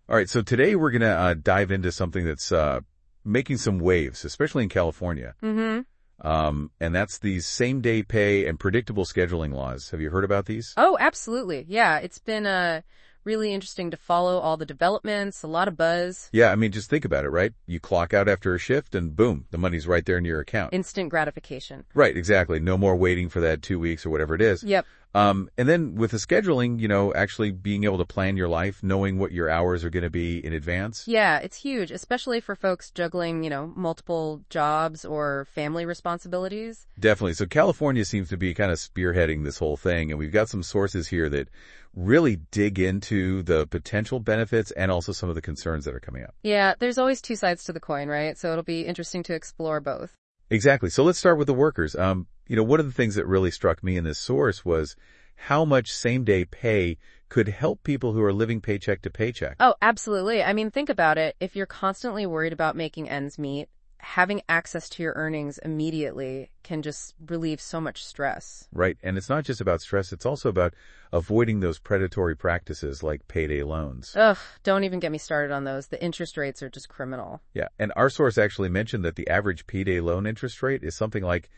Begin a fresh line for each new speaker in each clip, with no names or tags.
All right, so today we're going to dive into something that's making some waves, especially in California.
Mm-hmm.
And that's these same-day pay and predictable scheduling laws. Have you heard about these?
Oh, absolutely. Yeah, it's been really interesting to follow all the developments, a lot of buzz.
Yeah, I mean, just think about it, right? You clock out after a shift and boom, the money's right there in your account.
Instant gratification.
Right, exactly. No more waiting for that 2 weeks or whatever it is.
Yep.
And then with the scheduling, actually being able to plan your life, knowing what your hours are going to be in advance.
Yeah, it's huge, especially for folks juggling, multiple jobs or family responsibilities.
Definitely. So California seems to be kind of spearheading this whole thing, and we've got some sources here that really dig into the potential benefits and also some of the concerns that are coming up.
Yeah, there's always two sides to the coin, right? So it'll be interesting to explore both.
Exactly. So let's start with the workers. One of the things that really struck me in this source was how much same-day pay could help people who are living paycheck to paycheck.
Oh, absolutely. I mean, think about it. If you're constantly worried about making ends meet, having access to your earnings immediately can just relieve so much stress.
Right. And it's not just about stress. It's also about avoiding those predatory practices like payday loans.
Ugh, don't even get me started on those. The interest rates are just criminal.
Yeah. And our source actually mentioned that the average payday loan interest rate is something like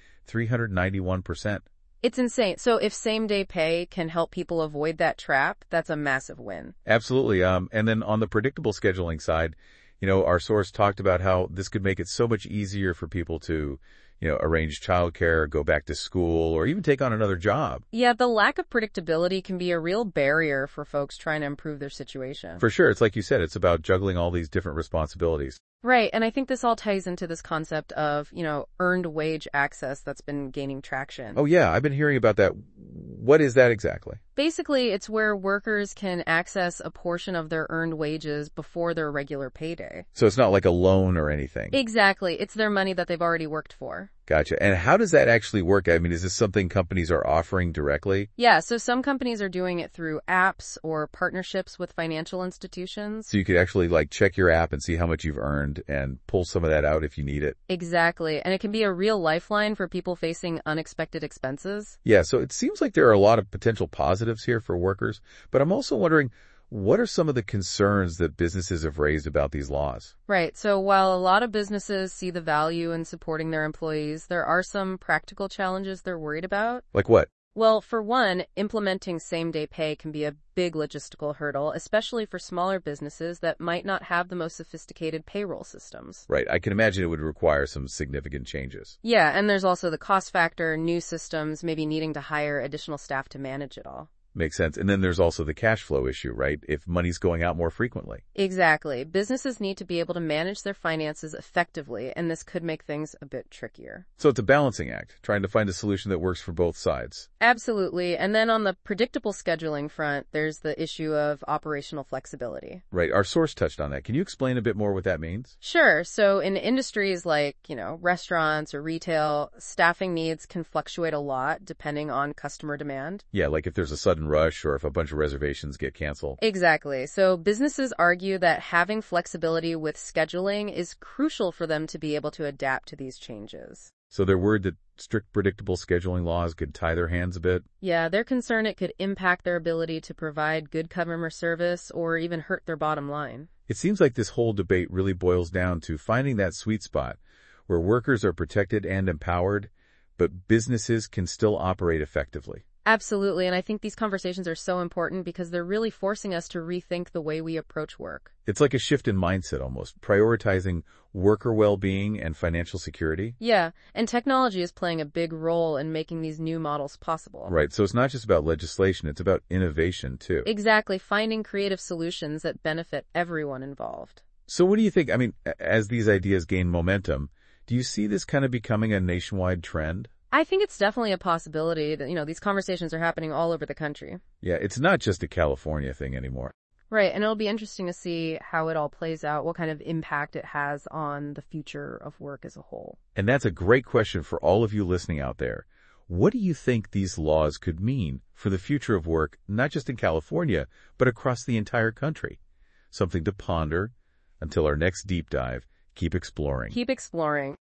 391%.
It's insane. So if same-day pay can help people avoid that trap, that's a massive win.
Absolutely. And then on the predictable scheduling side, our source talked about how this could make it so much easier for people to, arrange childcare, go back to school, or even take on another job.
Yeah, the lack of predictability can be a real barrier for folks trying to improve their situation.
For sure. It's like you said, it's about juggling all these different responsibilities.
Right, and I think this all ties into this concept of, earned wage access that's been gaining traction.
Oh, yeah, I've been hearing about that. What is that exactly?
Basically, it's where workers can access a portion of their earned wages before their regular payday.
So it's not like a loan or anything.
Exactly. It's their money that they've already worked for.
Gotcha. And how does that actually work? I mean, is this something companies are offering directly?
Yeah, so some companies are doing it through apps or partnerships with financial institutions.
So you could actually check your app and see how much you've earned and pull some of that out if you need it.
Exactly. And it can be a real lifeline for people facing unexpected expenses.
Yeah, so it seems like there are a lot of potential positives here for workers, but I'm also wondering, what are some of the concerns that businesses have raised about these laws?
Right. So while a lot of businesses see the value in supporting their employees, there are some practical challenges they're worried about.
Like what?
Well, for one, implementing same-day pay can be a big logistical hurdle, especially for smaller businesses that might not have the most sophisticated payroll systems.
Right. I can imagine it would require some significant changes.
Yeah, and there's also the cost factor, new systems, maybe needing to hire additional staff to manage it all.
Makes sense. And then there's also the cash flow issue, right? If money's going out more frequently.
Exactly. Businesses need to be able to manage their finances effectively, and this could make things a bit trickier.
So it's a balancing act, trying to find a solution that works for both sides.
Absolutely. And then on the predictable scheduling front, there's the issue of operational flexibility.
Right. Our source touched on that. Can you explain a bit more what that means?
Sure. So in industries like, restaurants or retail, staffing needs can fluctuate a lot depending on customer demand.
Yeah, like if there's a sudden rush or if a bunch of reservations get canceled.
Exactly. So businesses argue that having flexibility with scheduling is crucial for them to be able to adapt to these changes.
So they're worried that strict predictable scheduling laws could tie their hands a bit?
Yeah, they're concerned it could impact their ability to provide good customer service or even hurt their bottom line.
It seems like this whole debate really boils down to finding that sweet spot where workers are protected and empowered, but businesses can still operate effectively.
Absolutely, and I think these conversations are so important because they're really forcing us to rethink the way we approach work.
It's like a shift in mindset almost, prioritizing worker well-being and financial security.
Yeah, and technology is playing a big role in making these new models possible.
Right, so it's not just about legislation, it's about innovation too.
Exactly, finding creative solutions that benefit everyone involved.
So what do you think? I mean, as these ideas gain momentum, do you see this kind of becoming a nationwide trend?
I think it's definitely a possibility that, these conversations are happening all over the country.
Yeah, it's not just a California thing anymore.
Right, and it'll be interesting to see how it all plays out, what kind of impact it has on the future of work as a whole.
And that's a great question for all of you listening out there. What do you think these laws could mean for the future of work, not just in California, but across the entire country? Something to ponder. Until our next deep dive, keep exploring.
Keep exploring.